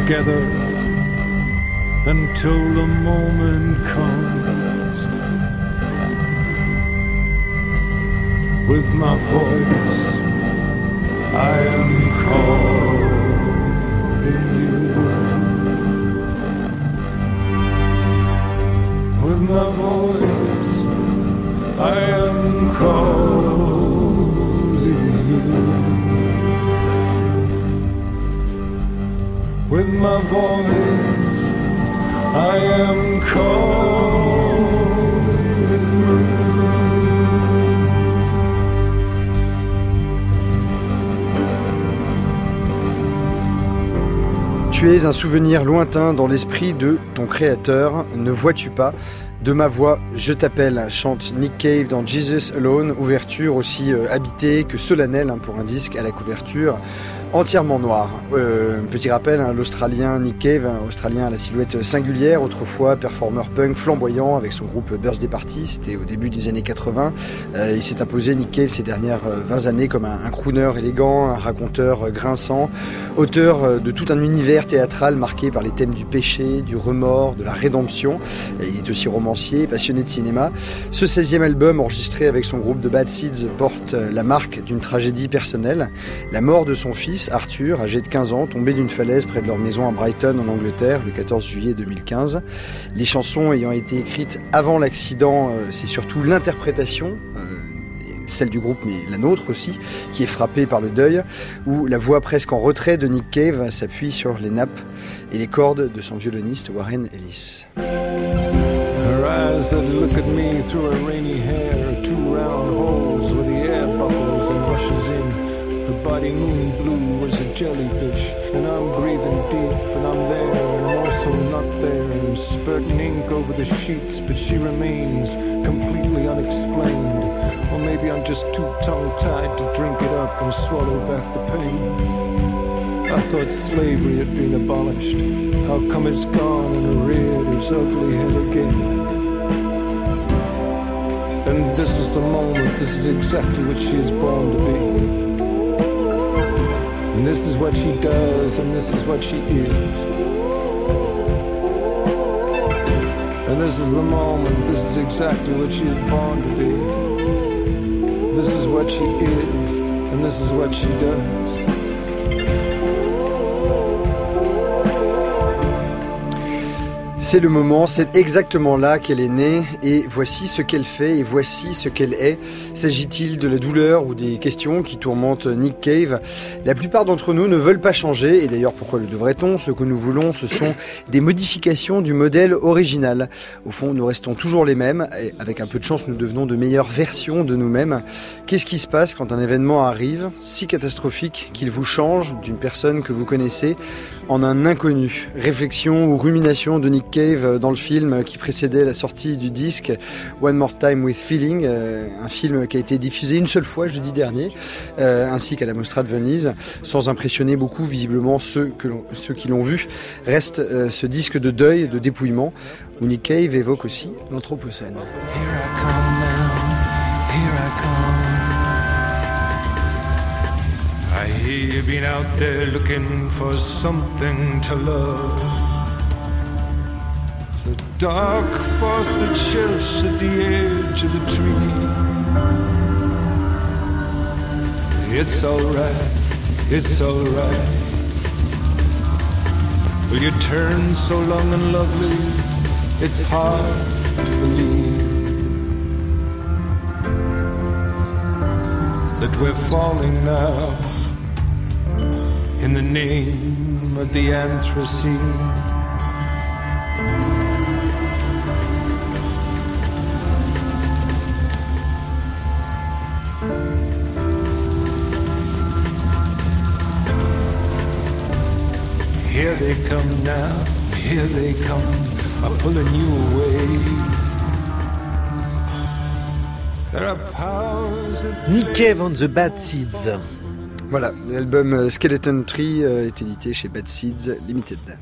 together until the moment comes. With my voice, I am calling you. With my voice, I am calling you. With my voice, I am calling you. Tu es un souvenir lointain dans l'esprit de ton créateur, ne vois-tu pas ? De ma voix, je t'appelle, chante Nick Cave dans Jesus Alone, ouverture aussi habitée que solennelle pour un disque à la couverture entièrement noir. Petit rappel, l'Australien Nick Cave, Australien à la silhouette singulière, autrefois performeur punk flamboyant avec son groupe Birthday Party, c'était au début des années 80. Il s'est imposé, Nick Cave, ces dernières 20 années comme un crooner élégant, un raconteur grinçant, auteur de tout un univers théâtral marqué par les thèmes du péché, du remords, de la rédemption. Il est aussi romancier, passionné de cinéma. Ce 16e album, enregistré avec son groupe de Bad Seeds, porte la marque d'une tragédie personnelle, la mort de son fils, Arthur, âgé de 15 ans, tombé d'une falaise près de leur maison à Brighton, en Angleterre, le 14 juillet 2015. Les chansons ayant été écrites avant l'accident, c'est surtout l'interprétation, celle du groupe, mais la nôtre aussi, qui est frappée par le deuil, où la voix presque en retrait de Nick Cave s'appuie sur les nappes et les cordes de son violoniste Warren Ellis. Her eyes that look at me through her rainy hair, two round holes where the air bubbles and rushes in. Her body moon blue as a jellyfish, and I'm breathing deep, and I'm there, and I'm also not there. I'm spurting ink over the sheets, but she remains completely unexplained. Or maybe I'm just too tongue-tied to drink it up and swallow back the pain. I thought slavery had been abolished. How come it's gone and reared its ugly head again? And this is the moment, this is exactly what she is born to be. And this is what she does, and this is what she is. And this is the moment, this is exactly what she is born to be. This is what she is, and this is what she does. C'est le moment, c'est exactement là qu'elle est née, et voici ce qu'elle fait, et voici ce qu'elle est. S'agit-il de la douleur ou des questions qui tourmentent Nick Cave ? La plupart d'entre nous ne veulent pas changer, et d'ailleurs pourquoi le devrait-on ? Ce que nous voulons, ce sont des modifications du modèle original. Au fond, nous restons toujours les mêmes, et avec un peu de chance, nous devenons de meilleures versions de nous-mêmes. Qu'est-ce qui se passe quand un événement arrive, si catastrophique qu'il vous change d'une personne que vous connaissez en un inconnu ? Réflexion ou rumination de Nick Cave dans le film qui précédait la sortie du disque One More Time with Feeling, un film qui a été diffusé une seule fois jeudi dernier, ainsi qu'à la Mostra de Venise, sans impressionner beaucoup visiblement ceux qui l'ont vu. Reste ce disque de deuil, de dépouillement, où Nick Cave évoque aussi l'anthropocène. I hear you've been out there looking for something to love. The dark force that shifts at the edge of the tree. It's alright, it's alright. Will you turn so long and lovely? It's hard to believe that we're falling now in the name of the Anthropocene. Here they come now, here they come, are pulling you away. There are powers that Nick Cave on the Bad Seeds. Voilà, l'album Skeleton Tree est édité chez Bad Seeds Limited.